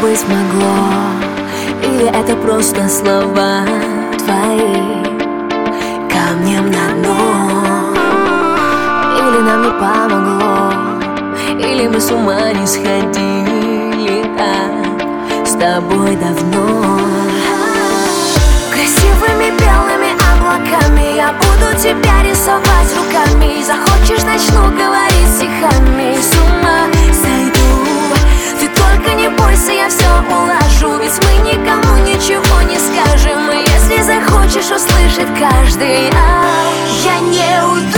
быть могло? Или это просто слова твои камнем на дно? Или нам не помогло? Или мы с ума не сходили так с тобой давно? Красивыми белыми облаками я буду тебя рисовать руками. Захочешь, начну говорить стихами. С ума сойду. Ты только не бойся, я все улажу. Ведь мы никому ничего не скажем. И если захочешь услышать каждый, я не уйду.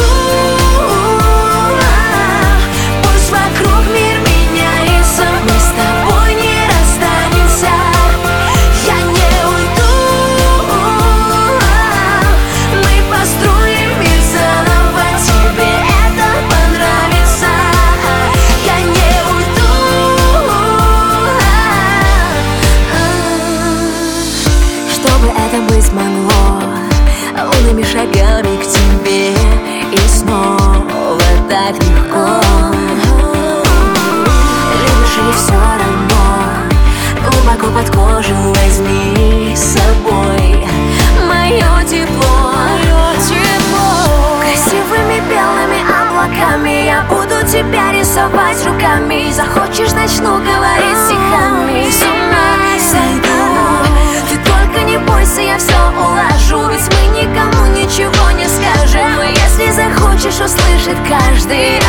Пусть вокруг мир меняется, мы с тобой не расстанемся. Я не уйду. Мы построим мир заново, тебе это понравится. Я не уйду. Чтобы это быть могло, лунными шагами к тебе и снова так легко. Любишь или все равно, глубоко под кожу возьми с собой мое тепло. Красивыми белыми облаками я буду тебя рисовать руками. Захочешь, начну говорить стихами. С ума сойду. Ты только не бойся, я все улажу. Ведь мы никому ничего не скажем. И если захочешь услышать каждый,